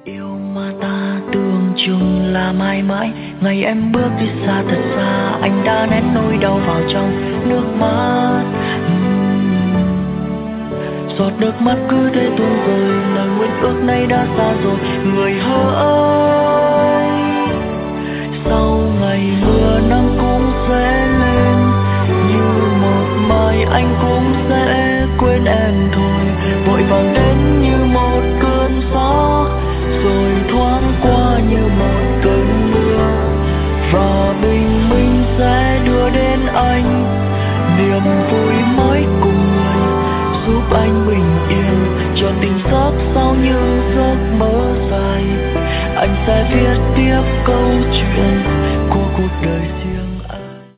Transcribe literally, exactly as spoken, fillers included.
Yêu mà ta tưởng chừng là mãi mãi, ngày em bước đi xa thật xa, anh đã nén nỗi đau vào trong nước mắt. Ừm, Giọt nước mắt cứ thế tuôn rơi, lời nguyện ước nay đã xa rồi. Người hỡi, sau ngày mưa nắng cũng sẽ lên, như một mai anh cũng sẽ quên em thôi. Vội vàng đến như một cơn gió, rồi thoáng qua như một cơn mưa, và bình minh sẽ đưa đến anh niềm vui mới.